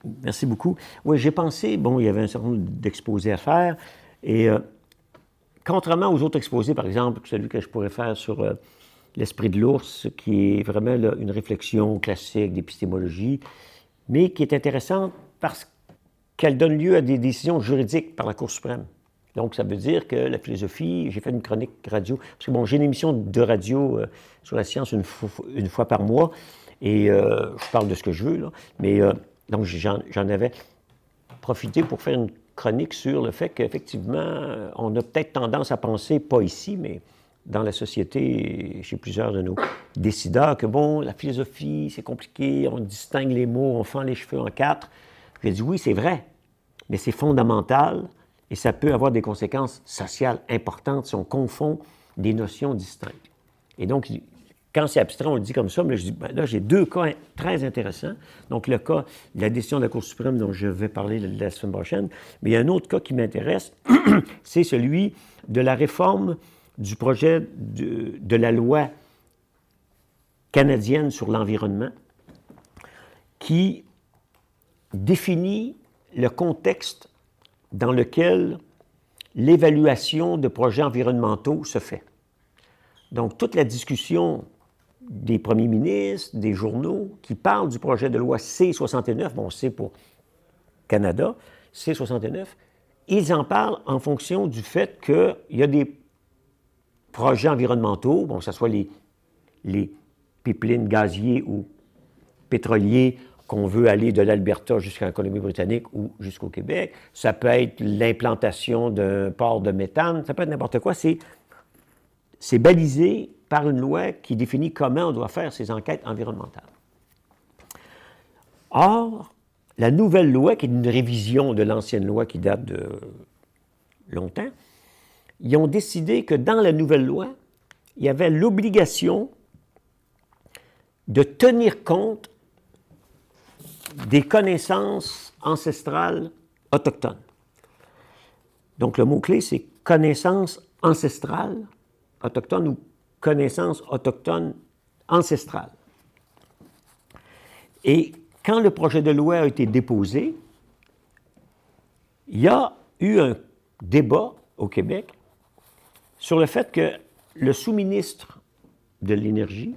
Merci beaucoup. Oui, j'ai pensé, bon, il y avait un certain nombre d'exposés à faire, et contrairement aux autres exposés, par exemple, celui que je pourrais faire sur l'esprit de l'ours, qui est vraiment là, une réflexion classique d'épistémologie, mais qui est intéressante parce qu'elle donne lieu à des décisions juridiques par la Cour suprême. Donc, ça veut dire que la philosophie, j'ai fait une chronique radio, parce que bon, j'ai une émission de radio sur la science une fois par mois, et je parle de ce que je veux, là, mais donc j'en avais profité pour faire une chronique sur le fait qu'effectivement, on a peut-être tendance à penser, pas ici, mais dans la société, chez plusieurs de nos décideurs, que bon, la philosophie, c'est compliqué, on distingue les mots, on fend les cheveux en quatre. J'ai dit oui, c'est vrai, mais c'est fondamental et ça peut avoir des conséquences sociales importantes si on confond des notions distinctes. Et donc, quand c'est abstrait, on le dit comme ça, mais je dis, ben là, j'ai deux cas très intéressants. Donc, le cas de la décision de la Cour suprême dont je vais parler la semaine prochaine, mais il y a un autre cas qui m'intéresse, c'est celui de la réforme du projet de la loi canadienne sur l'environnement qui définit le contexte dans lequel l'évaluation de projets environnementaux se fait. Donc, toute la discussion des premiers ministres, des journaux, qui parlent du projet de loi C-69, bon, c'est pour Canada, C-69, ils en parlent en fonction du fait qu'il y a des projets environnementaux, bon, que ce soit les pipelines gaziers ou pétroliers qu'on veut aller de l'Alberta jusqu'à la Colombie-Britannique ou jusqu'au Québec. Ça peut être l'implantation d'un port de méthane, ça peut être n'importe quoi. C'est balisé par une loi qui définit comment on doit faire ces enquêtes environnementales. Or, la nouvelle loi, qui est une révision de l'ancienne loi qui date de longtemps, ils ont décidé que dans la nouvelle loi, il y avait l'obligation de tenir compte des connaissances ancestrales autochtones. Donc, le mot-clé, c'est connaissance ancestrale autochtone ou connaissance autochtone ancestrale. Et quand le projet de loi a été déposé, il y a eu un débat au Québec sur le fait que le sous-ministre de l'Énergie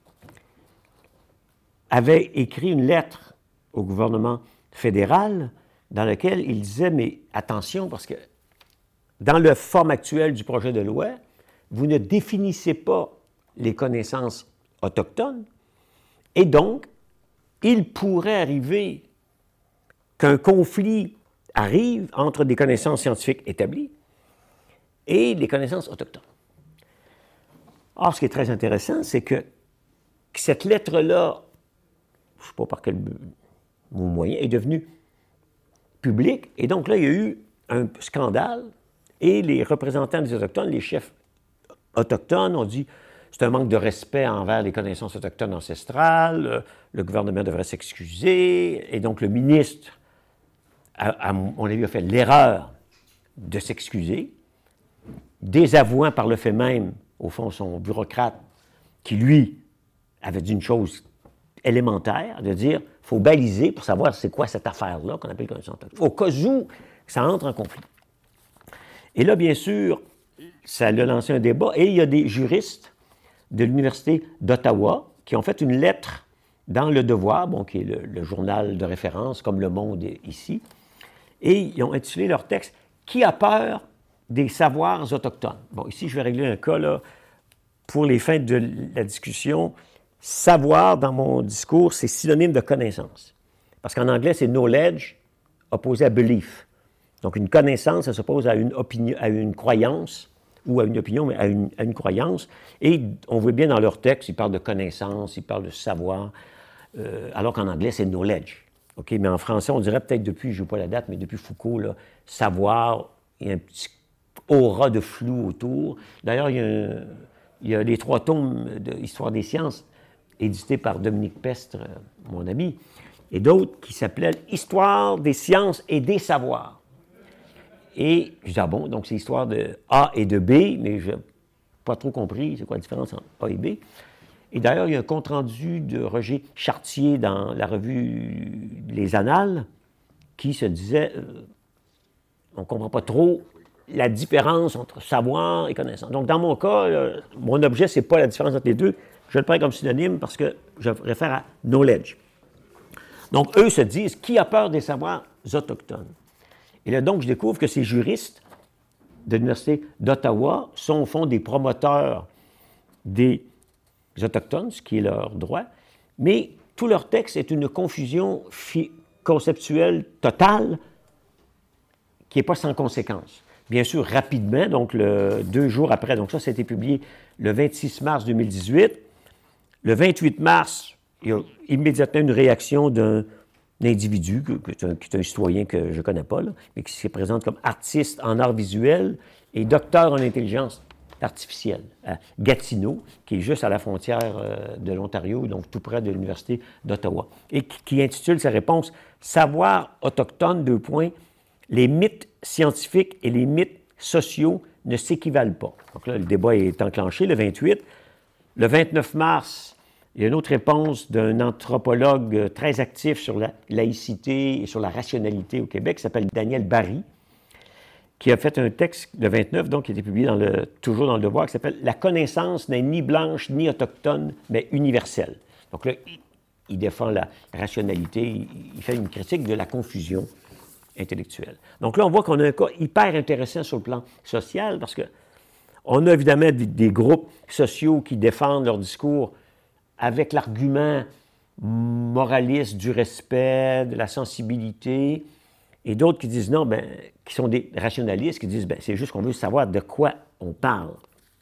avait écrit une lettre au gouvernement fédéral dans laquelle il disait, mais attention, parce que dans la forme actuelle du projet de loi, vous ne définissez pas les connaissances autochtones, et donc, il pourrait arriver qu'un conflit arrive entre des connaissances scientifiques établies et les connaissances autochtones. Or, ce qui est très intéressant, c'est que cette lettre-là, je ne sais pas par quel moyen, est devenue publique, et donc là, il y a eu un scandale, et les représentants des Autochtones, les chefs autochtones ont dit c'est un manque de respect envers les connaissances autochtones ancestrales, le gouvernement devrait s'excuser, et donc le ministre, à mon avis, a fait l'erreur de s'excuser, désavouant par le fait même, au fond, son bureaucrate, qui, lui, avait dit une chose élémentaire, de dire, il faut baliser pour savoir c'est quoi cette affaire-là qu'on appelle connaissance autochtone, au cas où ça entre en conflit. Et là, bien sûr, ça a lancé un débat, et il y a des juristes de l'Université d'Ottawa qui ont fait une lettre dans Le Devoir, bon, qui est le journal de référence, comme Le Monde est ici, et ils ont intitulé leur texte « Qui a peur des savoirs autochtones ?» Bon, ici, je vais régler un cas, là, pour les fins de la discussion. Savoir, dans mon discours, c'est synonyme de connaissance. Parce qu'en anglais, c'est « knowledge » opposé à « belief ». Donc, une connaissance, ça s'oppose à une opinion, à une croyance, ou à une opinion, mais à une croyance. Et on voit bien dans leur texte, ils parlent de connaissance, ils parlent de savoir, alors qu'en anglais, c'est knowledge. Okay? Mais en français, on dirait peut-être depuis, je ne sais pas la date, mais depuis Foucault, là, savoir, il y a un petit aura de flou autour. D'ailleurs, il y a les 3 tomes d'Histoire des sciences, édités par Dominique Pestre, mon ami, et d'autres qui s'appelaient « Histoire des sciences et des savoirs ». Et je dis, ah bon, donc c'est l'histoire de A et de B, mais je n'ai pas trop compris c'est quoi la différence entre A et B. Et d'ailleurs, il y a un compte-rendu de Roger Chartier dans la revue Les Annales qui se disait on ne comprend pas trop la différence entre savoir et connaissance. Donc, dans mon cas, mon objet, ce n'est pas la différence entre les deux. Je le prends comme synonyme parce que je réfère à knowledge. Donc, eux se disent qui a peur des savoirs autochtones? Et là, donc, je découvre que ces juristes de l'Université d'Ottawa sont, au fond, des promoteurs des Autochtones, ce qui est leur droit, mais tout leur texte est une confusion conceptuelle totale qui n'est pas sans conséquence. Bien sûr, rapidement, donc 2 jours après, donc ça a été publié le 26 mars 2018. Le 28 mars, il y a immédiatement une réaction d'un individu, qui est un citoyen que je ne connais pas, là, mais qui se présente comme artiste en art visuel et docteur en intelligence artificielle, à Gatineau, qui est juste à la frontière de l'Ontario, donc tout près de l'Université d'Ottawa, et qui intitule sa réponse « Savoir autochtone, : les mythes scientifiques et les mythes sociaux ne s'équivalent pas ». Donc là, le débat est enclenché le 28. Le 29 mars, il y a une autre réponse d'un anthropologue très actif sur la laïcité et sur la rationalité au Québec, qui s'appelle Daniel Barry, qui a fait un texte, le 29, donc, qui a été publié toujours dans Le Devoir, qui s'appelle « La connaissance n'est ni blanche ni autochtone, mais universelle ». Donc là, il défend la rationalité, il fait une critique de la confusion intellectuelle. Donc là, on voit qu'on a un cas hyper intéressant sur le plan social, parce que on a évidemment des groupes sociaux qui défendent leur discours avec l'argument moraliste du respect, de la sensibilité, et d'autres qui disent non, qui sont des rationalistes, qui disent c'est juste qu'on veut savoir de quoi on parle.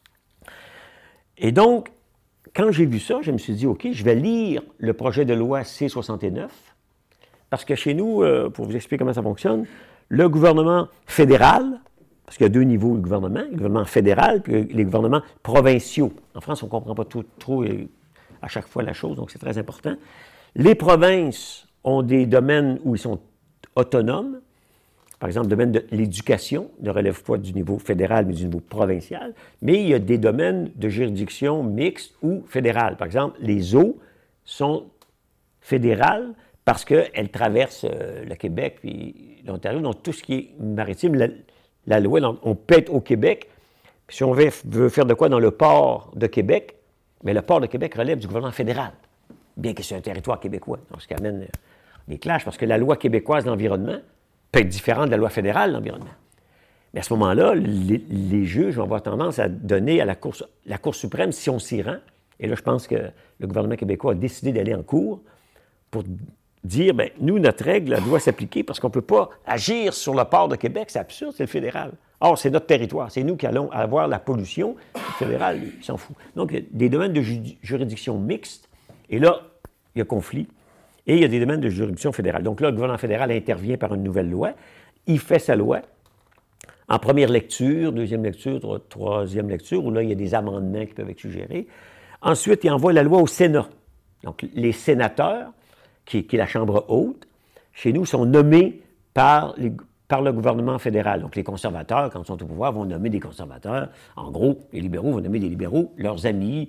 Et donc, quand j'ai vu ça, je me suis dit, OK, je vais lire le projet de loi C-69, parce que chez nous, pour vous expliquer comment ça fonctionne, le gouvernement fédéral, parce qu'il y a 2 niveaux de gouvernement, le gouvernement fédéral puis les gouvernements provinciaux. En France, on ne comprend pas trop à chaque fois la chose, donc c'est très important. Les provinces ont des domaines où ils sont autonomes. Par exemple, le domaine de l'éducation ne relève pas du niveau fédéral, mais du niveau provincial. Mais il y a des domaines de juridiction mixte ou fédérale. Par exemple, les eaux sont fédérales parce qu'elles traversent le Québec puis l'Ontario. Donc, tout ce qui est maritime, la loi, donc, on peut être au Québec. Puis si on veut faire de quoi dans le port de Québec, mais le port de Québec relève du gouvernement fédéral, bien que c'est un territoire québécois. Donc, ce qui amène des clashs, parce que la loi québécoise de l'environnement peut être différente de la loi fédérale de l'environnement. Mais à ce moment-là, les juges vont avoir tendance à donner à la Cour suprême si on s'y rend. Et là, je pense que le gouvernement québécois a décidé d'aller en cour pour dire, nous, notre règle, elle doit s'appliquer parce qu'on ne peut pas agir sur le port de Québec. C'est absurde, c'est le fédéral. Or, c'est notre territoire. C'est nous qui allons avoir la pollution. Le fédéral, lui, il s'en fout. Donc, il y a des domaines de juridiction mixte. Et là, il y a conflit. Et il y a des domaines de juridiction fédérale. Donc là, le gouvernement fédéral intervient par une nouvelle loi. Il fait sa loi en première lecture, deuxième lecture, troisième lecture, où là, il y a des amendements qui peuvent être suggérés. Ensuite, il envoie la loi au Sénat. Donc, les sénateurs, qui est la Chambre haute, chez nous, sont nommés par le gouvernement fédéral. Donc, les conservateurs, quand ils sont au pouvoir, vont nommer des conservateurs. En gros, les libéraux vont nommer des libéraux, leurs amis,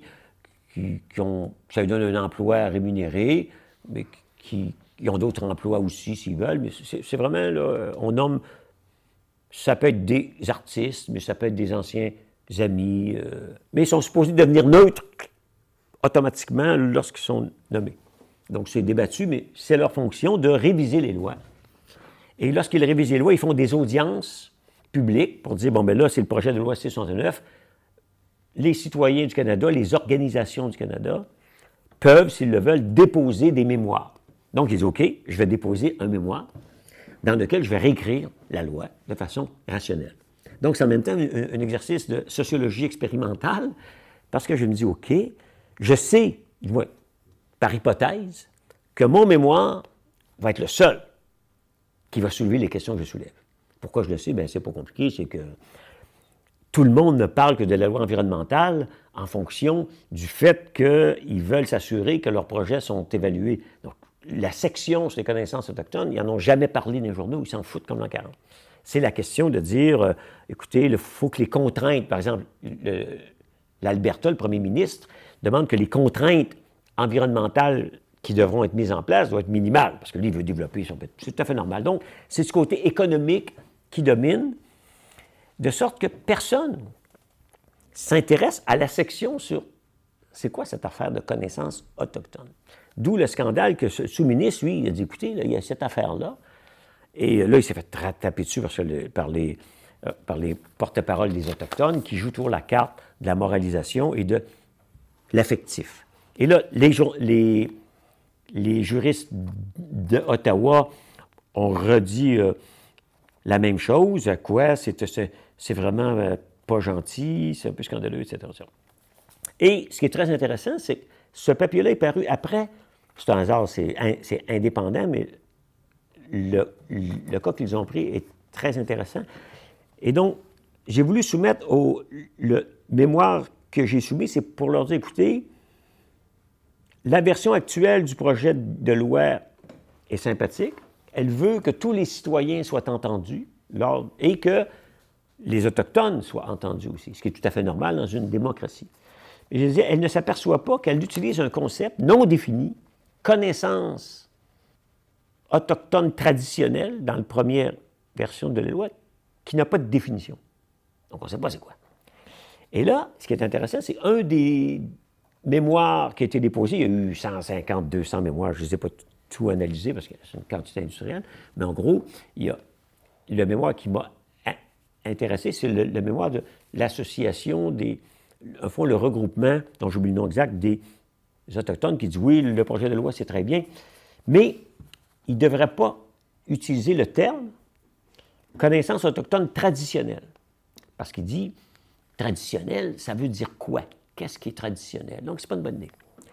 ça lui donne un emploi rémunéré, mais qui ont d'autres emplois aussi, s'ils veulent. Mais c'est vraiment, là, on nomme, ça peut être des artistes, mais ça peut être des anciens amis, mais ils sont supposés devenir neutres automatiquement lorsqu'ils sont nommés. Donc, c'est débattu, mais c'est leur fonction de réviser les lois. Et lorsqu'ils révisent les lois, ils font des audiences publiques pour dire, là, c'est le projet de loi C-69. Les citoyens du Canada, les organisations du Canada peuvent, s'ils le veulent, déposer des mémoires. Donc, ils disent, OK, je vais déposer un mémoire dans lequel je vais réécrire la loi de façon rationnelle. Donc, c'est en même temps un exercice de sociologie expérimentale parce que je me dis, OK, je sais, par hypothèse, que mon mémoire va être le seul qui va soulever les questions que je soulève. Pourquoi je le sais? C'est pas compliqué, c'est que tout le monde ne parle que de la loi environnementale en fonction du fait qu'ils veulent s'assurer que leurs projets sont évalués. Donc, la section sur les connaissances autochtones, ils n'en ont jamais parlé dans les journaux, ils s'en foutent comme l'an 40. C'est la question de dire, écoutez, il faut que les contraintes, par exemple, l'Alberta, le premier ministre, demande que les contraintes environnementales qui devront être mises en place doivent être minimales, parce que lui, il veut développer son pétrole. C'est tout à fait normal. Donc, c'est ce côté économique qui domine, de sorte que personne s'intéresse à la section sur c'est quoi cette affaire de connaissances autochtones. D'où le scandale que ce sous-ministre, lui, il a dit, écoutez, là, il y a cette affaire-là. Et là, il s'est fait taper dessus par les porte-paroles des Autochtones qui jouent toujours la carte de la moralisation et de l'affectif. Et là, les juristes d'Ottawa ont redit la même chose. À quoi? C'est vraiment pas gentil, c'est un peu scandaleux, etc. Et ce qui est très intéressant, c'est que ce papier-là est paru après. C'est un hasard, c'est indépendant, mais le cas qu'ils ont pris est très intéressant. Et donc, j'ai voulu soumettre le mémoire que j'ai soumis, c'est pour leur dire, écoutez, la version actuelle du projet de loi est sympathique. Elle veut que tous les citoyens soient entendus et que les Autochtones soient entendus aussi, ce qui est tout à fait normal dans une démocratie. Et je disais, elle ne s'aperçoit pas qu'elle utilise un concept non défini, connaissance autochtone traditionnelle, dans la première version de la loi, qui n'a pas de définition. Donc, on ne sait pas c'est quoi. Et là, ce qui est intéressant, c'est un des mémoires qui a été déposé. Il y a eu 150, 200 mémoires. Je ne les ai pas tout analysés parce que c'est une quantité industrielle. Mais en gros, il y a le mémoire qui m'a intéressé, c'est le mémoire de l'association au fond, le regroupement, dont j'oublie le nom exact, des Autochtones qui dit oui, le projet de loi, c'est très bien, mais il ne devrait pas utiliser le terme connaissance autochtone traditionnelle. Parce qu'il dit traditionnel, ça veut dire quoi? Qu'est-ce qui est traditionnel? Donc, c'est pas une bonne idée.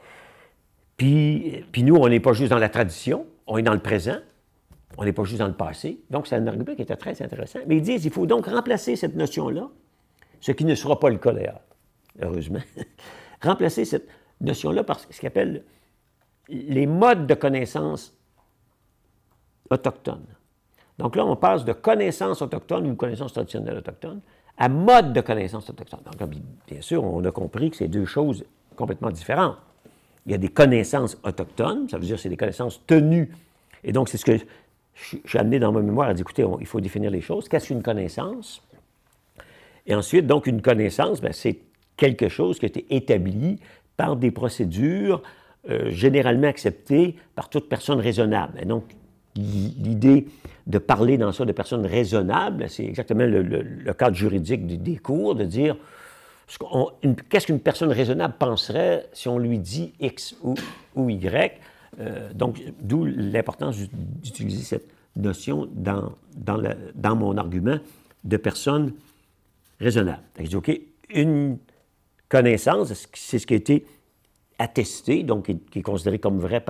Puis nous, on n'est pas juste dans la tradition, on est dans le présent, on n'est pas juste dans le passé. Donc, c'est un argument qui était très intéressant. Mais ils disent qu'il faut donc remplacer cette notion-là, ce qui ne sera pas le cas d'ailleurs, heureusement, remplacer cette notion-là par ce qu'ils appellent les modes de connaissance autochtones. Donc là, on passe de connaissance autochtone ou connaissance traditionnelle autochtone à mode de connaissance autochtone. Donc, bien sûr, on a compris que c'est deux choses complètement différentes. Il y a des connaissances autochtones, ça veut dire que c'est des connaissances tenues. Et donc, c'est ce que j'ai amené dans ma mémoire à dire, écoutez, il faut définir les choses. Qu'est-ce qu'une connaissance? Et ensuite, donc, une connaissance, c'est quelque chose qui a été établi par des procédures généralement acceptées par toute personne raisonnable. Et donc, l'idée de parler dans ça de personnes raisonnables, c'est exactement le cadre juridique des cours, de dire qu'est-ce qu'une personne raisonnable penserait si on lui dit X ou Y. Donc, d'où l'importance d'utiliser cette notion dans mon argument de personne raisonnable. Je dis, OK, une connaissance, c'est ce qui a été attesté, donc qui est considéré comme vrai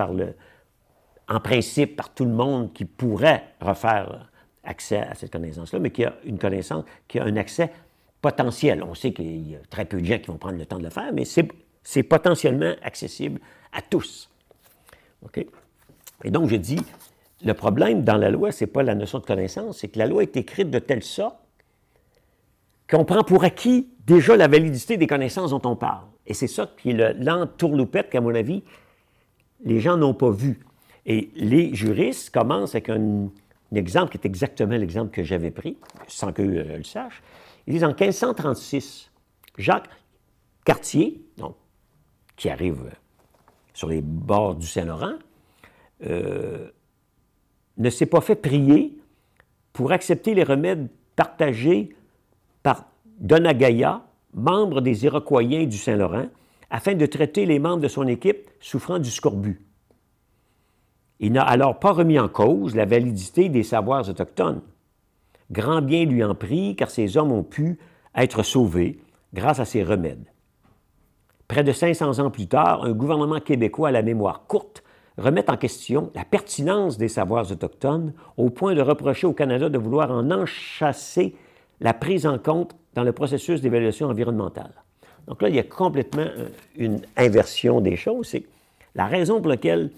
en principe par tout le monde qui pourrait refaire accès à cette connaissance-là, mais qui a une connaissance, qui a un accès potentiel. On sait qu'il y a très peu de gens qui vont prendre le temps de le faire, mais c'est potentiellement accessible à tous. OK? Et donc, je dis, le problème dans la loi, ce n'est pas la notion de connaissance, c'est que la loi est écrite de telle sorte qu'on prend pour acquis déjà la validité des connaissances dont on parle. Et c'est ça qui est l'entourloupette qu'à mon avis, les gens n'ont pas vu. Et les juristes commencent avec un exemple qui est exactement l'exemple que j'avais pris, sans qu'eux le sachent. Ils disent en 1536, Jacques Cartier, donc, qui arrive sur les bords du Saint-Laurent, ne s'est pas fait prier pour accepter les remèdes partagés par Donagaya, membre des Iroquoiens du Saint-Laurent, afin de traiter les membres de son équipe souffrant du scorbut. Il n'a alors pas remis en cause la validité des savoirs autochtones. Grand bien lui en prit, car ces hommes ont pu être sauvés grâce à ces remèdes. Près de 500 ans plus tard, un gouvernement québécois à la mémoire courte remet en question la pertinence des savoirs autochtones au point de reprocher au Canada de vouloir en enchasser la prise en compte dans le processus d'évaluation environnementale. Donc là, il y a complètement une inversion des choses. C'est la raison pour laquelle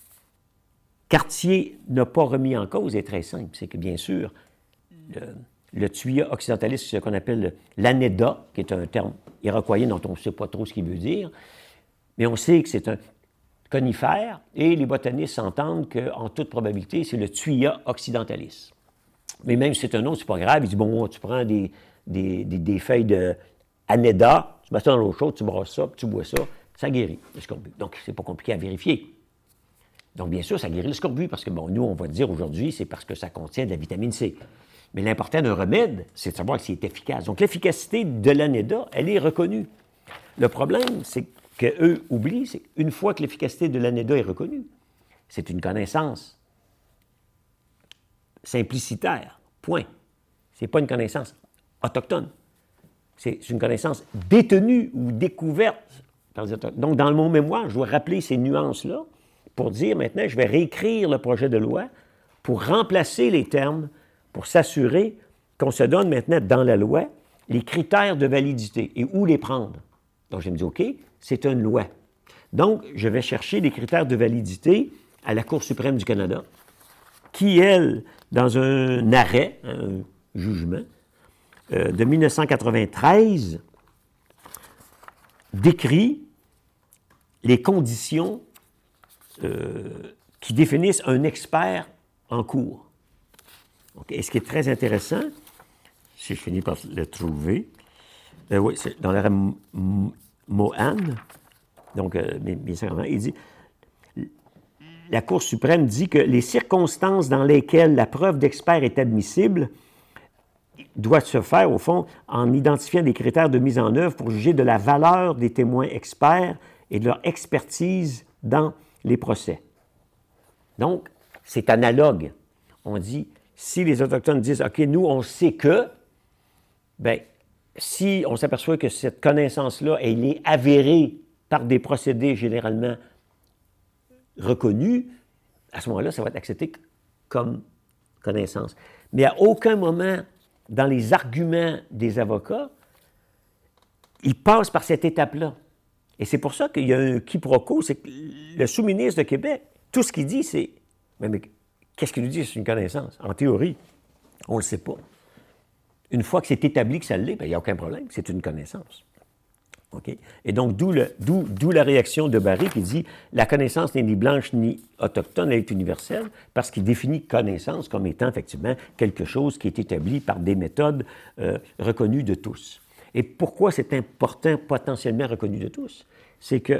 Cartier n'a pas remis en cause est très simple. C'est que, bien sûr, le Thuya occidentalis, c'est ce qu'on appelle l'Aneda, qui est un terme iroquoien dont on ne sait pas trop ce qu'il veut dire, mais on sait que c'est un conifère, et les botanistes s'entendent qu'en toute probabilité, c'est le Thuya occidentalis. Mais même si c'est un nom, c'est pas grave. Il dit, bon, tu prends des feuilles de Aneda, tu mets ça dans l'eau chaude, tu brasses ça, puis tu bois ça, ça guérit le scorbut. Donc, c'est pas compliqué à vérifier. Donc, bien sûr, ça guérit le scorbut, parce que, bon, nous, on va dire aujourd'hui, c'est parce que ça contient de la vitamine C. Mais l'important d'un remède, c'est de savoir s'il est efficace. Donc, l'efficacité de l'Aneda, elle est reconnue. Le problème, c'est qu'eux oublient, c'est qu'une fois que l'efficacité de l'Aneda est reconnue, c'est une connaissance simplicitaire, point. C'est pas une connaissance autochtone. C'est une connaissance détenue ou découverte par les autochtones. Donc, dans mon mémoire, je dois rappeler ces nuances-là pour dire maintenant, je vais réécrire le projet de loi pour remplacer les termes, pour s'assurer qu'on se donne maintenant dans la loi les critères de validité et où les prendre. Donc, je me dis, OK, c'est une loi. Donc, je vais chercher les critères de validité à la Cour suprême du Canada, qui, elle, dans un arrêt, un jugement, de 1993, décrit les conditions qui définissent un expert en cours. Donc, et ce qui est très intéressant, si je finis par le trouver, oui, c'est dans l'arrêt Mohan, donc 1940, il dit la Cour suprême dit que les circonstances dans lesquelles la preuve d'expert est admissible doit se faire, au fond, en identifiant des critères de mise en œuvre pour juger de la valeur des témoins experts et de leur expertise dans les procès. Donc, c'est analogue. On dit, si les Autochtones disent, OK, nous, on sait que, bien, si on s'aperçoit que cette connaissance-là, elle est avérée par des procédés généralement reconnus, à ce moment-là, ça va être accepté comme connaissance. Mais à aucun moment, dans les arguments des avocats, ils passent par cette étape-là. Et c'est pour ça qu'il y a un quiproquo, c'est que le sous-ministre de Québec, tout ce qu'il dit, c'est « Mais qu'est-ce qu'il nous dit? C'est une connaissance. » En théorie, on ne le sait pas. Une fois que c'est établi que ça l'est, bien, il n'y a aucun problème, c'est une connaissance. Okay? Et donc, d'où la réaction de Barry qui dit « La connaissance n'est ni blanche ni autochtone, elle est universelle », parce qu'il définit connaissance comme étant effectivement quelque chose qui est établi par des méthodes reconnues de tous. Et pourquoi c'est important, potentiellement reconnu de tous? C'est que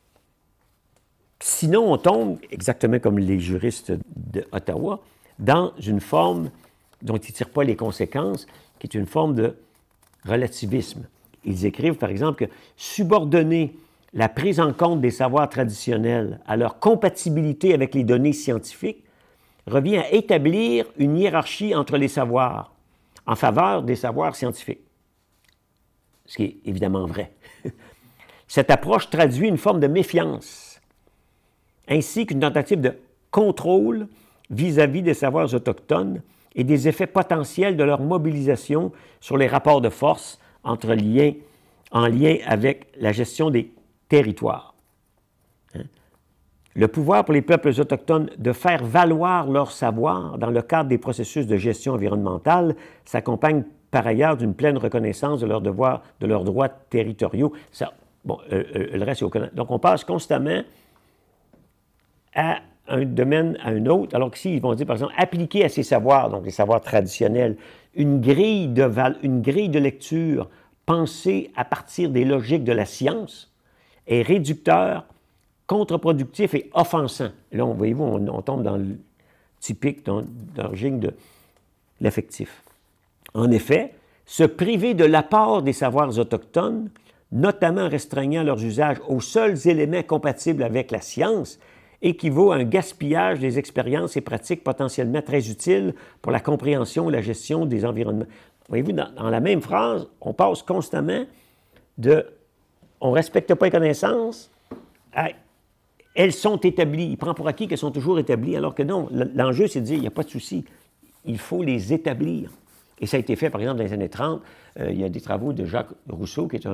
sinon, on tombe, exactement comme les juristes d'Ottawa, dans une forme dont ils ne tirent pas les conséquences, qui est une forme de relativisme. Ils écrivent, par exemple, que subordonner la prise en compte des savoirs traditionnels à leur compatibilité avec les données scientifiques revient à établir une hiérarchie entre les savoirs en faveur des savoirs scientifiques. Ce qui est évidemment vrai. Cette approche traduit une forme de méfiance, ainsi qu'une tentative de contrôle vis-à-vis des savoirs autochtones et des effets potentiels de leur mobilisation sur les rapports de force en lien avec la gestion des territoires. Le pouvoir pour les peuples autochtones de faire valoir leur savoir dans le cadre des processus de gestion environnementale s'accompagne par ailleurs d'une pleine reconnaissance de leurs devoirs, de leurs droits territoriaux. Ça, bon, le reste est au Canada. Donc, on passe constamment à un domaine à un autre, alors qu'ici, ils vont dire, par exemple, appliquer à ces savoirs, donc les savoirs traditionnels, une grille de lecture pensée à partir des logiques de la science est réducteur, contre-productif et offensant. Là, voyez-vous, on tombe dans le typique d'origine de l'affectif. En effet, se priver de l'apport des savoirs autochtones, notamment restreignant leurs usages aux seuls éléments compatibles avec la science, équivaut à un gaspillage des expériences et pratiques potentiellement très utiles pour la compréhension et la gestion des environnements. Voyez-vous, dans la même phrase, on passe constamment de « on ne respecte pas les connaissances » à « elles sont établies ». Il prend pour acquis qu'elles sont toujours établies, alors que non, l'enjeu, c'est de dire « il n'y a pas de souci, il faut les établir ». Et ça a été fait, par exemple, dans les années 30. Il y a des travaux de Jacques Rousseau, qui est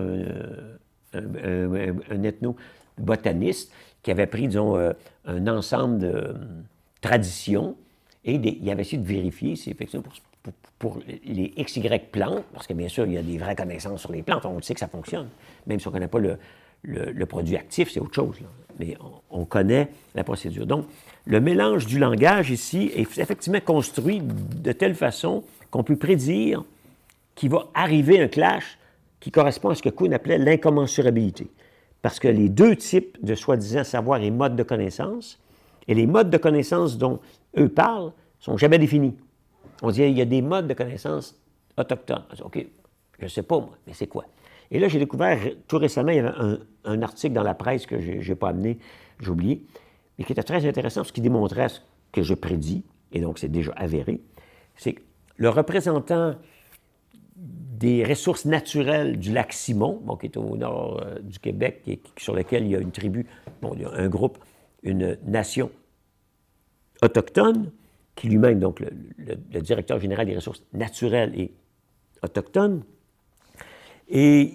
un ethnobotaniste, qui avait pris, disons, un ensemble de traditions Et il avait essayé de vérifier si effectivement pour les XY plantes, parce que bien sûr, il y a des vraies connaissances sur les plantes, on sait que ça fonctionne, même si on ne connaît pas le produit actif, c'est autre chose, là. Mais on connaît la procédure. Donc, le mélange du langage ici est effectivement construit de telle façon qu'on peut prédire qu'il va arriver un clash qui correspond à ce que Kuhn appelait l'incommensurabilité. Parce que les deux types de soi-disant savoir et modes de connaissance, et les modes de connaissance dont eux parlent, ne sont jamais définis. On dit, il y a des modes de connaissance autochtones. On dit, OK, je ne sais pas, moi, mais c'est quoi? Et là, j'ai découvert, tout récemment, il y avait un article dans la presse que je n'ai pas amené, j'ai oublié, mais qui était très intéressant, parce qu'il démontrait ce que je prédis, et donc c'est déjà avéré, c'est que le représentant des ressources naturelles du lac Simon, bon, qui est au nord du Québec, sur lequel il y a une tribu, bon, il y a un groupe, une nation autochtone, qui lui-même, donc le directeur général des ressources naturelles et autochtones, et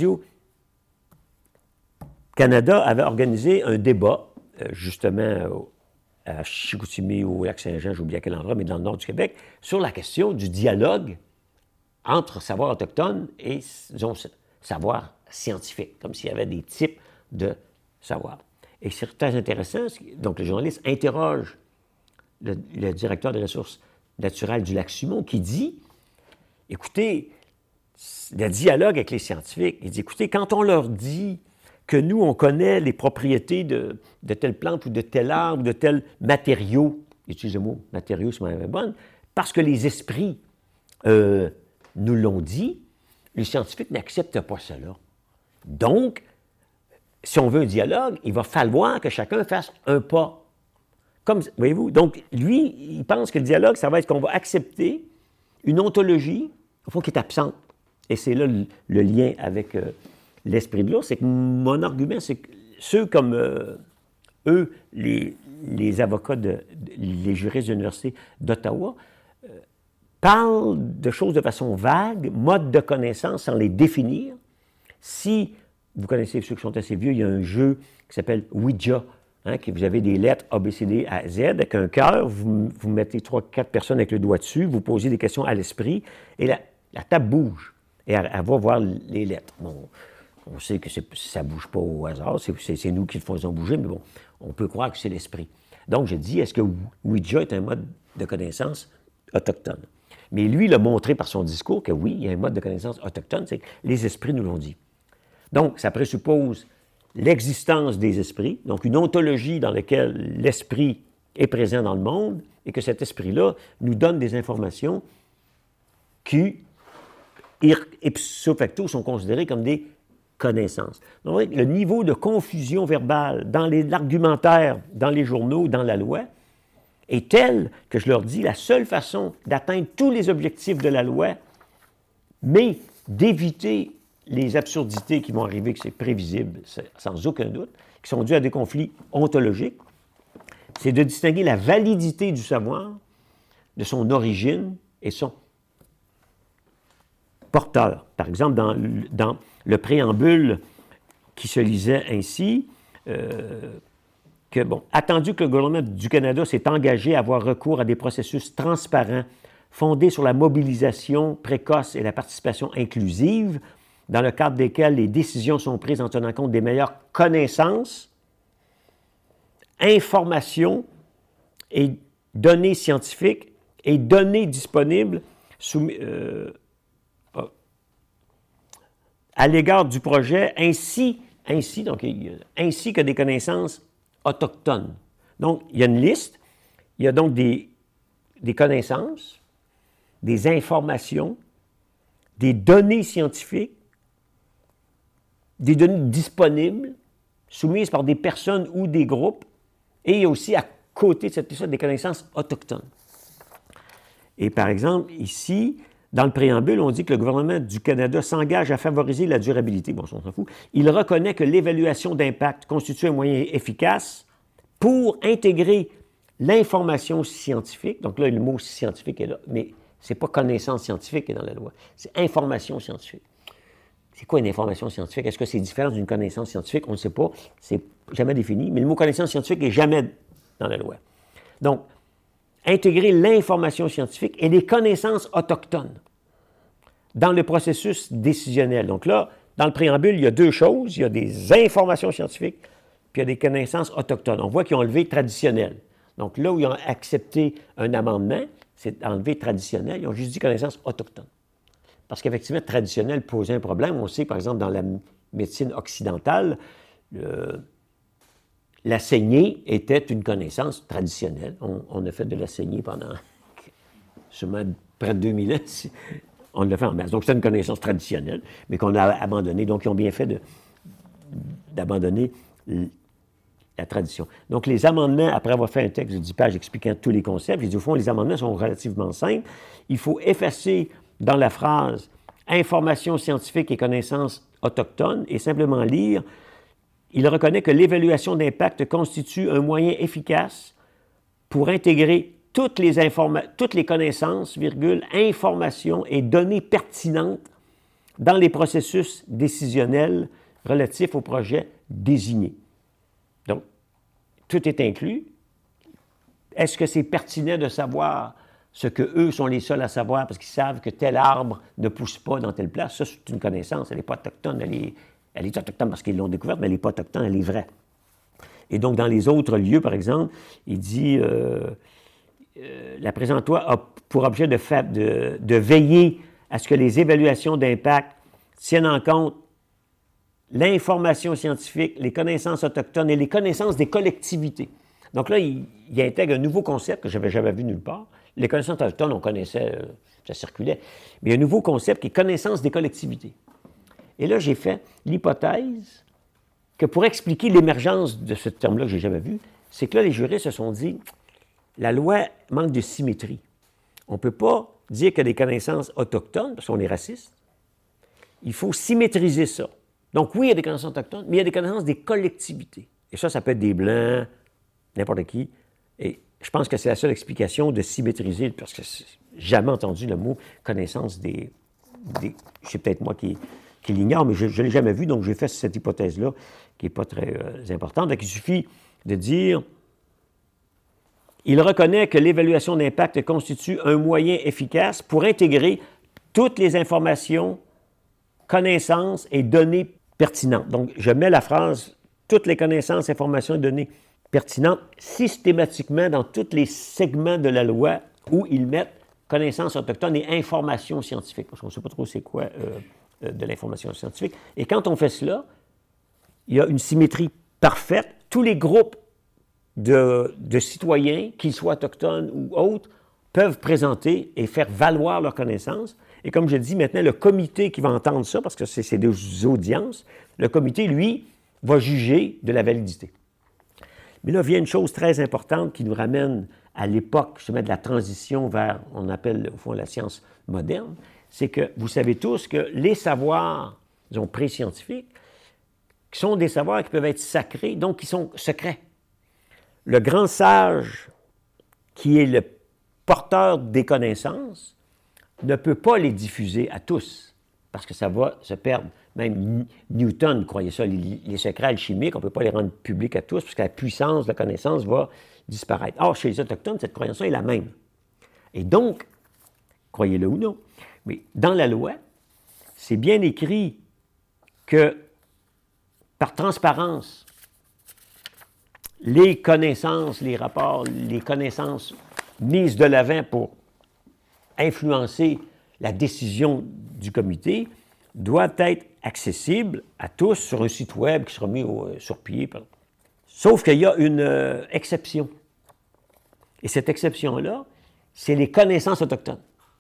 Radio-Canada avait organisé un débat, justement à Chicoutimi ou au Lac-Saint-Jean, j'ai oublié à quel endroit, mais dans le nord du Québec, sur la question du dialogue entre savoir autochtone et, disons, savoir scientifique, comme s'il y avait des types de savoir. Et c'est très intéressant, donc le journaliste interroge le directeur des ressources naturelles du lac Simon qui dit, écoutez, le dialogue avec les scientifiques, il dit, écoutez, quand on leur dit que nous, on connaît les propriétés de telle plante ou de tel arbre ou de tel matériau, utilise le mot matériau, c'est même bonne, parce que les esprits nous l'ont dit, les scientifiques n'acceptent pas cela. Donc, si on veut un dialogue, il va falloir que chacun fasse un pas. Comme, voyez-vous, donc lui, il pense que le dialogue, ça va être qu'on va accepter une ontologie, au fond, qui est absente. Et c'est là le lien avec l'esprit de l'ours, c'est que mon argument, c'est que ceux comme eux, les avocats, les juristes de l'Université d'Ottawa, parlent de choses de façon vague, mode de connaissance sans les définir. Si vous connaissez ceux qui sont assez vieux, il y a un jeu qui s'appelle Ouija, hein, que vous avez des lettres A, B, C, D, à Z, avec un cœur, vous mettez 3-4 personnes avec le doigt dessus, vous posez des questions à l'esprit, et la table bouge, et elle va voir les lettres. Bon, on sait que ça ne bouge pas au hasard, c'est nous qui le faisons bouger, mais bon, on peut croire que c'est l'esprit. Donc, je dis, est-ce que Ouija est un mode de connaissance autochtone? Mais lui, il a montré par son discours que oui, il y a un mode de connaissance autochtone, c'est que les esprits nous l'ont dit. Donc, ça présuppose l'existence des esprits, donc une ontologie dans laquelle l'esprit est présent dans le monde, et que cet esprit-là nous donne des informations qui, ipso facto, sont considérées comme des connaissances. Donc, le niveau de confusion verbale dans l'argumentaire, dans les journaux, dans la loi, est tel que je leur dis la seule façon d'atteindre tous les objectifs de la loi, mais d'éviter les absurdités qui vont arriver, que c'est prévisible, sans aucun doute, qui sont dues à des conflits ontologiques, c'est de distinguer la validité du savoir de son origine et son porteur. Par exemple, dans le préambule qui se lisait ainsi, que, bon, attendu que le gouvernement du Canada s'est engagé à avoir recours à des processus transparents fondés sur la mobilisation précoce et la participation inclusive, dans le cadre desquels les décisions sont prises en tenant compte des meilleures connaissances, informations et données scientifiques et données disponibles à l'égard du projet, ainsi que des connaissances autochtones. Donc, il y a une liste, il y a donc des connaissances, des informations, des données scientifiques, des données disponibles, soumises par des personnes ou des groupes, et il y a aussi à côté de cette liste des connaissances autochtones. Et par exemple, ici, dans le préambule, on dit que le gouvernement du Canada s'engage à favoriser la durabilité. Bon, on s'en fout. Il reconnaît que l'évaluation d'impact constitue un moyen efficace pour intégrer l'information scientifique. Donc là, le mot scientifique est là, mais ce n'est pas connaissance scientifique qui est dans la loi, c'est information scientifique. C'est quoi une information scientifique? Est-ce que c'est différent d'une connaissance scientifique? On ne sait pas, c'est jamais défini, mais le mot connaissance scientifique n'est jamais dans la loi. Donc, intégrer l'information scientifique et les connaissances autochtones dans le processus décisionnel. Donc là, dans le préambule, il y a deux choses. Il y a des informations scientifiques, puis il y a des connaissances autochtones. On voit qu'ils ont enlevé traditionnel. Donc là où ils ont accepté un amendement, c'est enlevé traditionnel, ils ont juste dit connaissances autochtones. Parce qu'effectivement, traditionnel posait un problème. On sait, par exemple, dans la médecine occidentale, la saignée était une connaissance traditionnelle. On a fait de la saignée pendant sûrement près de 2000 ans. On l'a fait en masse. Donc, c'est une connaissance traditionnelle, mais qu'on a abandonnée. Donc, ils ont bien fait d'abandonner la tradition. Donc, les amendements, après avoir fait un texte de 10 pages expliquant tous les concepts, j'ai dit, au fond, les amendements sont relativement simples. Il faut effacer dans la phrase « information scientifique et connaissances autochtones » et simplement lire « Il reconnaît que l'évaluation d'impact constitue un moyen efficace pour intégrer toutes les connaissances, informations et données pertinentes dans les processus décisionnels relatifs au projet désigné. » Donc, tout est inclus. Est-ce que c'est pertinent de savoir ce qu'eux sont les seuls à savoir parce qu'ils savent que tel arbre ne pousse pas dans telle place? Ça, c'est une connaissance. Elle n'est pas autochtone. Elle est autochtone parce qu'ils l'ont découverte, mais elle n'est pas autochtone, elle est vraie. Et donc, dans les autres lieux, par exemple, il dit la présente loi a pour objet de veiller à ce que les évaluations d'impact tiennent en compte l'information scientifique, les connaissances autochtones et les connaissances des collectivités. Donc là, il intègre un nouveau concept que je n'avais jamais vu nulle part. Les connaissances autochtones, on connaissait, ça circulait. Mais il y a un nouveau concept qui est connaissance des collectivités. Et là, j'ai fait l'hypothèse que pour expliquer l'émergence de ce terme-là que je n'ai jamais vu, c'est que là, les juristes se sont dit, la loi manque de symétrie. On ne peut pas dire qu'il y a des connaissances autochtones, parce qu'on est raciste. Il faut symétriser ça. Donc oui, il y a des connaissances autochtones, mais il y a des connaissances des collectivités. Et ça peut être des Blancs, n'importe qui. Et je pense que c'est la seule explication de symétriser, parce que j'ai jamais entendu le mot connaissance des c'est peut-être moi qui l'ignore, mais je ne l'ai jamais vu, donc j'ai fait cette hypothèse-là, qui n'est pas très importante. Donc il suffit de dire, il reconnaît que l'évaluation d'impact constitue un moyen efficace pour intégrer toutes les informations, connaissances et données pertinentes. Donc, je mets la phrase « toutes les connaissances, informations et données pertinentes » systématiquement dans tous les segments de la loi où ils mettent connaissances autochtones et informations scientifiques, parce qu'on ne sait pas trop c'est quoi de l'information scientifique. Et quand on fait cela, il y a une symétrie parfaite. Tous les groupes de citoyens, qu'ils soient autochtones ou autres, peuvent présenter et faire valoir leurs connaissances. Et comme je dis, maintenant, le comité qui va entendre ça, parce que c'est des audiences, le comité, lui, va juger de la validité. Mais là vient une chose très importante qui nous ramène à l'époque, justement, de la transition vers, on appelle, au fond, la science moderne, c'est que vous savez tous que les savoirs, disons, pré-scientifiques, qui sont des savoirs qui peuvent être sacrés, donc qui sont secrets. Le grand sage, qui est le porteur des connaissances, ne peut pas les diffuser à tous, parce que ça va se perdre. Même Newton croyait ça, les secrets alchimiques, on ne peut pas les rendre publics à tous, parce que la puissance de la connaissance va disparaître. Or, chez les Autochtones, cette croyance-là est la même. Et donc, croyez-le ou non, mais dans la loi, c'est bien écrit que, par transparence, les connaissances, les rapports, les connaissances mises de l'avant pour influencer la décision du comité doivent être accessibles à tous sur un site web qui sera mis sur pied. Sauf qu'il y a une exception. Et cette exception-là, c'est les connaissances autochtones.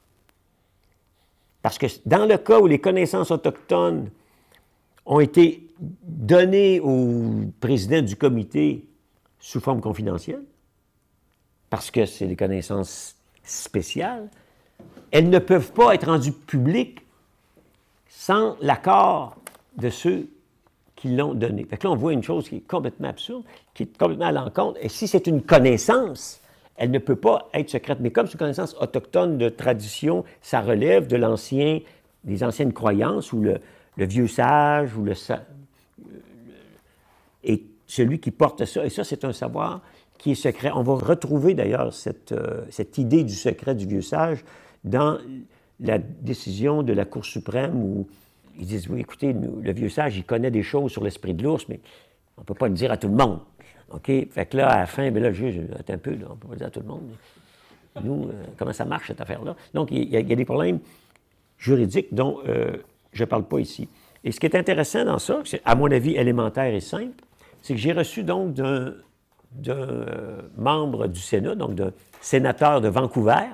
Parce que dans le cas où les connaissances autochtones ont été données au président du comité sous forme confidentielle, parce que c'est des connaissances spéciales, elles ne peuvent pas être rendues publiques sans l'accord de ceux qui l'ont donné. Fait que là, on voit une chose qui est complètement absurde, qui est complètement à l'encontre. Et si c'est une connaissance, elle ne peut pas être secrète. Mais comme c'est une connaissance autochtone de tradition, ça relève de des anciennes croyances, ou le vieux sage, ou et celui qui porte ça, et ça, c'est un savoir qui est secret. On va retrouver d'ailleurs cette idée du secret du vieux sage dans la décision de la Cour suprême où ils disent, oui, écoutez, le vieux sage, il connaît des choses sur l'esprit de l'ours, mais on ne peut pas le dire à tout le monde. OK? Fait que là, à la fin, bien là, le juge, attends un peu, là, on ne peut pas le dire à tout le monde. Nous, comment ça marche, cette affaire-là? Donc, il y a des problèmes juridiques dont je ne parle pas ici. Et ce qui est intéressant dans ça, c'est, à mon avis, élémentaire et simple, c'est que j'ai reçu donc d'un membre du Sénat, donc d'un sénateur de Vancouver,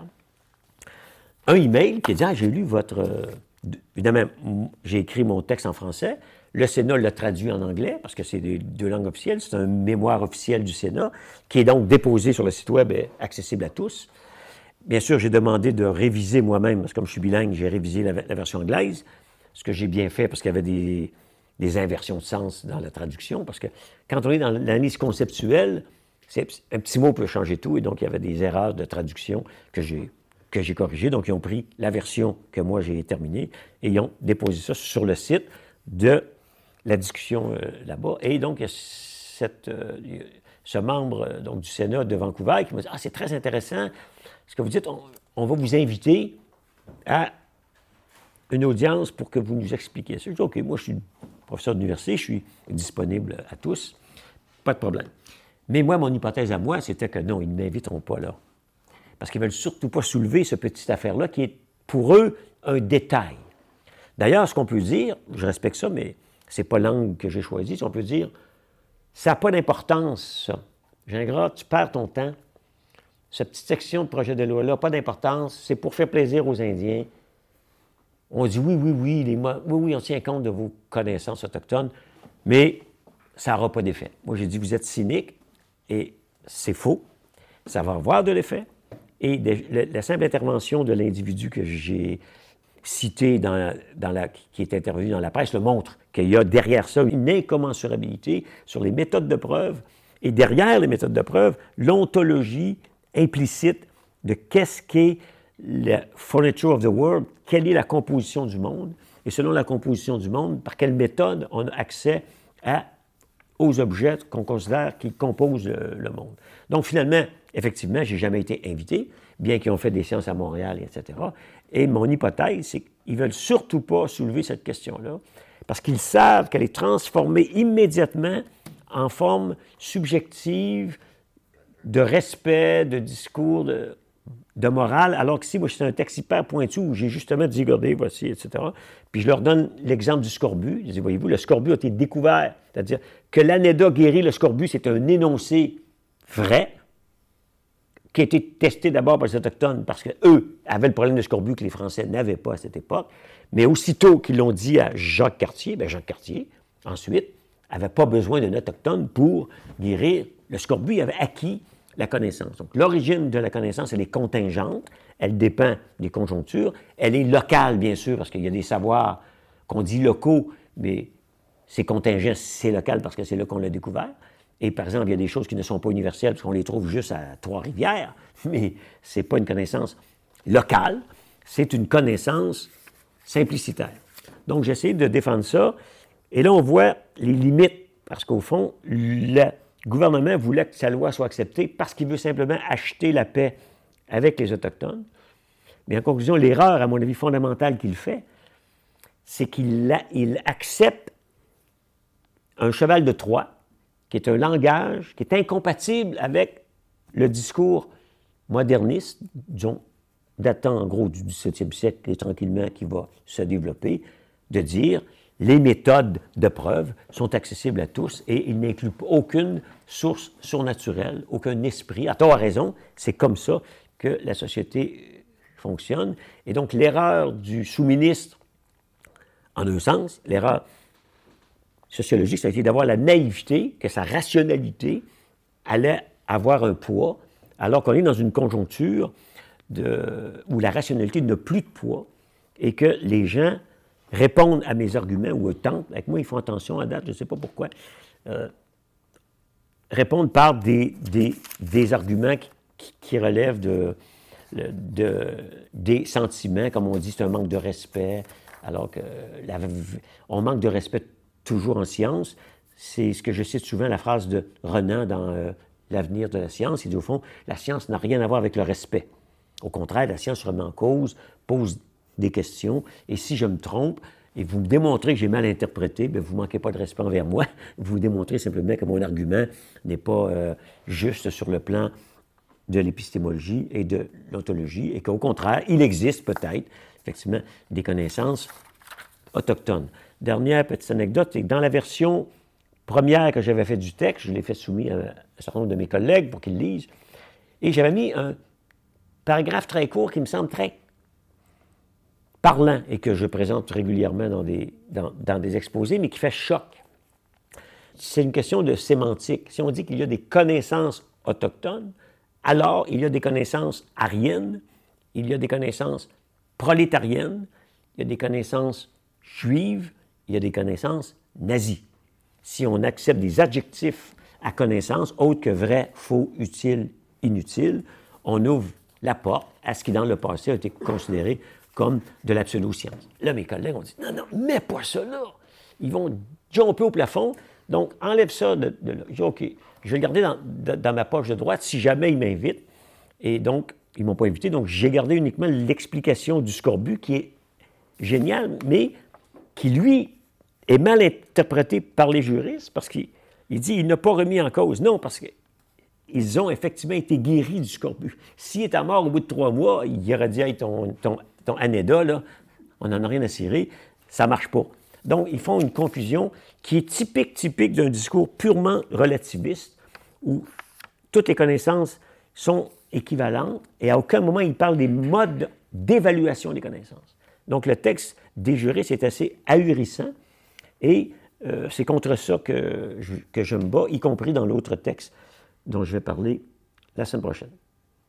un email qui a dit « Ah, j'ai lu votre... évidemment, j'ai écrit mon texte en français. Le Sénat l'a traduit en anglais, parce que c'est deux langues officielles. C'est un mémoire officiel du Sénat, qui est donc déposé sur le site Web et accessible à tous. Bien sûr, j'ai demandé de réviser moi-même, parce que comme je suis bilingue, j'ai révisé la version anglaise, ce que j'ai bien fait, parce qu'il y avait des inversions de sens dans la traduction, parce que quand on est dans l'analyse conceptuelle, un petit mot peut changer tout, et donc il y avait des erreurs de traduction que j'ai corrigées. Donc, ils ont pris la version que moi j'ai terminée, et ils ont déposé ça sur le site de la discussion là-bas. Et donc, il y a ce membre donc, du Sénat de Vancouver qui m'a dit « Ah, c'est très intéressant ce que vous dites, on va vous inviter à une audience pour que vous nous expliquiez ça. » Je dis « OK, moi je suis professeur d'université, je suis disponible à tous, pas de problème. » Mais moi, mon hypothèse à moi, c'était que non, ils ne m'inviteront pas là. Parce qu'ils ne veulent surtout pas soulever cette petite affaire-là qui est pour eux un détail. D'ailleurs, ce qu'on peut dire, je respecte ça, mais ce n'est pas l'angle que j'ai choisi, on peut dire, ça n'a pas d'importance, ça. Gingras, tu perds ton temps. Cette petite section de projet de loi-là, pas d'importance, c'est pour faire plaisir aux Indiens. On dit oui, on tient compte de vos connaissances autochtones, mais ça n'aura pas d'effet. Moi, j'ai dit, vous êtes cynique, et c'est faux. Ça va avoir de l'effet. Et la simple intervention de l'individu que j'ai cité qui est intervenu dans la presse le montre qu'il y a derrière ça une incommensurabilité sur les méthodes de preuve, et derrière les méthodes de preuve, l'ontologie implicite de qu'est-ce qu'est le furniture of the world, quelle est la composition du monde, et selon la composition du monde, par quelle méthode on a accès aux objets qu'on considère qui composent le monde. Donc finalement, effectivement, je n'ai jamais été invité, bien qu'ils ont fait des sciences à Montréal, etc. Et mon hypothèse, c'est qu'ils ne veulent surtout pas soulever cette question-là, parce qu'ils savent qu'elle est transformée immédiatement en forme subjective de respect, de discours, de morale, alors que si moi, c'est un texte hyper pointu où j'ai justement dit, regardez, voici, etc. Puis je leur donne l'exemple du scorbut. Je dis, voyez-vous, le scorbut a été découvert. C'est-à-dire que l'ANEDA guérit le scorbut, c'est un énoncé vrai qui a été testé d'abord par les Autochtones parce qu'eux avaient le problème de scorbut que les Français n'avaient pas à cette époque. Mais aussitôt qu'ils l'ont dit à Jacques Cartier, bien Jacques Cartier, ensuite, n'avait pas besoin d'un Autochtone pour guérir le scorbut. Il avait acquis la connaissance. Donc, l'origine de la connaissance, elle est contingente, elle dépend des conjonctures, elle est locale, bien sûr, parce qu'il y a des savoirs qu'on dit locaux, mais c'est contingent, c'est local parce que c'est là qu'on l'a découvert. Et par exemple, il y a des choses qui ne sont pas universelles parce qu'on les trouve juste à Trois-Rivières, mais ce n'est pas une connaissance locale, c'est une connaissance simplicitaire. Donc, j'essaie de défendre ça. Et là, on voit les limites, parce qu'au fond, le gouvernement voulait que sa loi soit acceptée parce qu'il veut simplement acheter la paix avec les Autochtones. Mais en conclusion, l'erreur, à mon avis, fondamentale qu'il fait, c'est qu'il accepte un cheval de Troie, qui est un langage qui est incompatible avec le discours moderniste, disons, datant en gros du 17e siècle et tranquillement qui va se développer, de dire les méthodes de preuve sont accessibles à tous et ils n'incluent aucune source surnaturelle, aucun esprit. À tort, à raison, c'est comme ça que la société fonctionne. Et donc, l'erreur du sous-ministre, en un sens, l'erreur sociologique, ça a été d'avoir la naïveté que sa rationalité allait avoir un poids, alors qu'on est dans une conjoncture où la rationalité n'a plus de poids et que les gens répondent à mes arguments ou tentent, avec moi ils font attention à date, je ne sais pas pourquoi, répondent par des arguments qui relèvent des sentiments, comme on dit, c'est un manque de respect, alors on manque de respect toujours en science. C'est ce que je cite souvent, la phrase de Renan dans l'avenir de la science. Il dit, au fond, la science n'a rien à voir avec le respect. Au contraire, la science remet en cause, pose des questions, et si je me trompe, et vous me démontrez que j'ai mal interprété, bien, vous ne manquez pas de respect envers moi. Vous démontrez simplement que mon argument n'est pas juste sur le plan de l'épistémologie et de l'ontologie, et qu'au contraire, il existe peut-être, effectivement, des connaissances autochtones. Dernière petite anecdote, c'est que dans la version première que j'avais fait du texte, je l'ai fait soumis à un certain nombre de mes collègues pour qu'ils le lisent, et j'avais mis un paragraphe très court qui me semble très parlant et que je présente régulièrement dans des exposés, mais qui fait choc. C'est une question de sémantique. Si on dit qu'il y a des connaissances autochtones, alors il y a des connaissances aryennes, il y a des connaissances prolétariennes, il y a des connaissances juives, il y a des connaissances nazies. Si on accepte des adjectifs à connaissance, autres que vrai, faux, utile, inutile, on ouvre la porte à ce qui, dans le passé, a été considéré comme de la pseudo-science. Là, mes collègues ont dit, non, mets pas ça là. Ils vont jumper au plafond, donc enlève ça de là. J'ai dit, OK, je vais le garder dans ma poche de droite si jamais ils m'invitent. Et donc, ils ne m'ont pas invité, donc j'ai gardé uniquement l'explication du scorbut qui est géniale, mais qui, lui, est mal interprété par les juristes parce qu'il dit il n'a pas remis en cause. Non, parce qu'ils ont effectivement été guéris du scorbut. S'il était mort au bout de 3 mois, il aurait dit hey, ton anéda, là, on n'en a rien à cirer, ça ne marche pas. Donc, ils font une confusion qui est typique d'un discours purement relativiste où toutes les connaissances sont équivalentes et à aucun moment ils parlent des modes d'évaluation des connaissances. Donc, le texte des juristes est assez ahurissant et c'est contre ça que je me bats, y compris dans l'autre texte dont je vais parler la semaine prochaine.